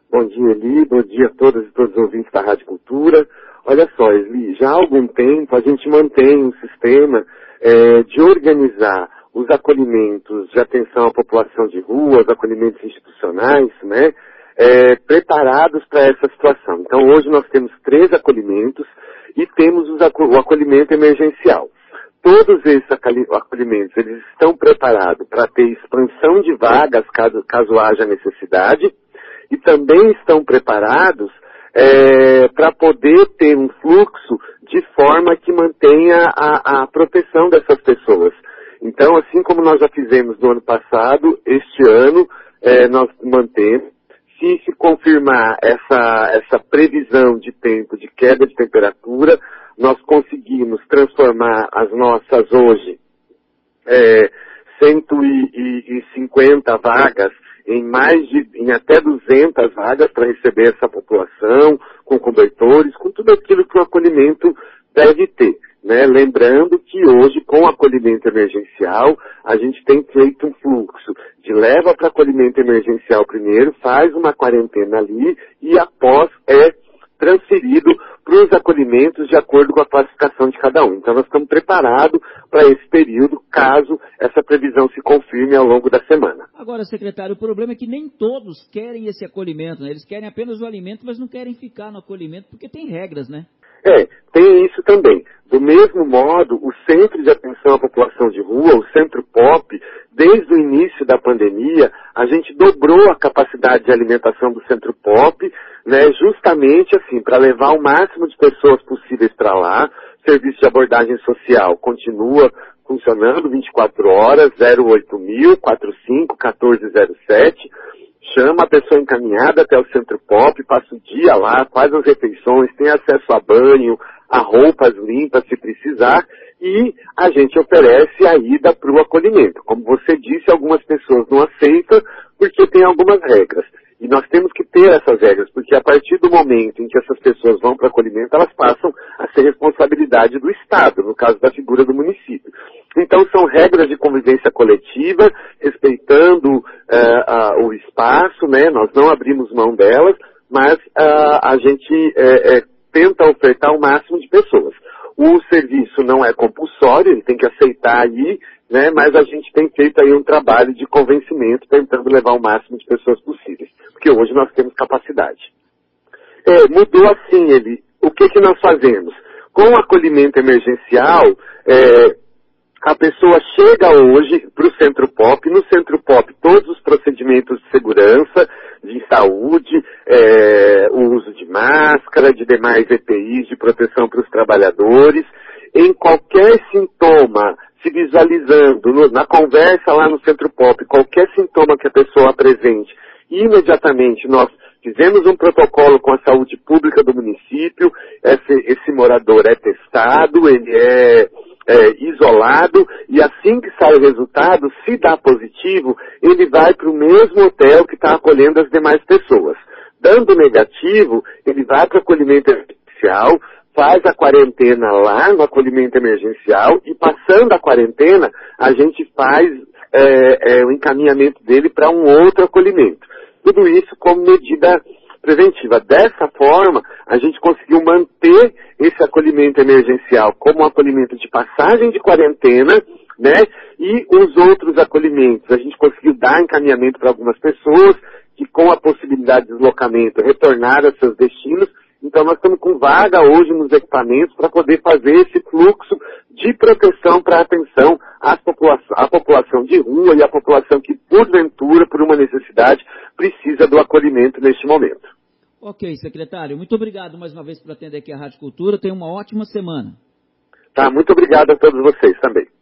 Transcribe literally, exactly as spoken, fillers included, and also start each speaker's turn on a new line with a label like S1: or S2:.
S1: Bom dia, Eli. Bom dia a todas e todos os ouvintes da Rádio Cultura. Olha só, Eli, já há algum tempo a gente mantém um sistema é, de organizar os acolhimentos de atenção à população de rua, os acolhimentos institucionais, né, é, preparados para essa situação. Então, hoje nós temos três acolhimentos e temos os aco- o acolhimento emergencial. Todos esses acolhimentos, eles estão preparados para ter expansão de vagas, caso, caso haja necessidade, e também estão preparados é, para poder ter um fluxo de forma que mantenha a, a proteção dessas pessoas. Então, assim como nós já fizemos no ano passado, este ano é, nós mantemos. Se se confirmar essa, essa previsão de tempo de queda de temperatura, nós conseguimos transformar as nossas hoje é, cento e cinquenta vagas em mais de, em até duzentas vagas para receber essa população, com cobertores, com tudo aquilo que o acolhimento deve ter. Né? Lembrando que hoje, com o acolhimento emergencial, a gente tem feito um fluxo de leva para acolhimento emergencial primeiro, faz uma quarentena ali e após é transferido para os acolhimentos de acordo com a classificação de cada um. Então nós estamos preparados para esse período, caso essa previsão se confirme ao longo da semana.
S2: Agora, secretário, o problema é que nem todos querem esse acolhimento, né? Eles querem apenas o alimento, mas não querem ficar no acolhimento porque tem regras, né?
S1: É, tem isso também. Do mesmo modo, o Centro de Atenção à População de Rua, o Centro Pop, desde o início da pandemia, a gente dobrou a capacidade de alimentação do Centro Pop, né, justamente assim, para levar o máximo de pessoas possíveis para lá. O serviço de abordagem social continua funcionando vinte e quatro horas, zero oito mil, quarenta e cinco, quatorze zero sete. Chama a pessoa encaminhada até o Centro Pop, passa o dia lá, faz as refeições, tem acesso a banho, a roupas limpas se precisar, e a gente oferece a ida para o acolhimento. Como você disse, algumas pessoas não aceitam porque tem algumas regras. E nós temos que ter essas regras, porque a partir do momento em que essas pessoas vão para o acolhimento, elas passam a ser responsabilidade do Estado, no caso da figura do município. Então são regras de convivência coletiva, respeitando uh, uh, o espaço, né? Nós não abrimos mão delas, mas uh, a gente uh, uh, tenta ofertar o máximo de pessoas. O serviço não é compulsório, ele tem que aceitar aí, né? Mas a gente tem feito aí um trabalho de convencimento, tentando levar o máximo de pessoas possíveis, porque hoje nós temos capacidade. É, mudou assim, ele. O que que nós fazemos? Com o acolhimento emergencial, é, a pessoa chega hoje para o Centro Pop, no Centro Pop todos os procedimentos de segurança, de saúde, é, o uso de máscara, de demais E P Is de proteção para os trabalhadores, em qualquer sintoma, se visualizando, no, na conversa lá no Centro Pop, qualquer sintoma que a pessoa apresente, imediatamente nós fizemos um protocolo com a saúde pública do município, esse, esse morador é testado, ele é... É, isolado, e assim que sai o resultado, se dá positivo, ele vai para o mesmo hotel que está acolhendo as demais pessoas. Dando negativo, ele vai para o acolhimento emergencial, faz a quarentena lá no acolhimento emergencial, e passando a quarentena, a gente faz é, é, o encaminhamento dele para um outro acolhimento. Tudo isso como medida preventiva. Dessa forma, a gente conseguiu manter esse acolhimento emergencial como um acolhimento de passagem de quarentena, né? E os outros acolhimentos, a gente conseguiu dar encaminhamento para algumas pessoas que, com a possibilidade de deslocamento, retornaram a seus destinos. Então, nós estamos com vaga hoje nos equipamentos para poder fazer esse fluxo de proteção para atenção às população, à população de rua e à população que, porventura, por uma necessidade, precisa do acolhimento neste momento.
S2: Ok, secretário. Muito obrigado mais uma vez por atender aqui a Rádio Cultura. Tenha uma ótima semana.
S1: Tá, muito obrigado a todos vocês também.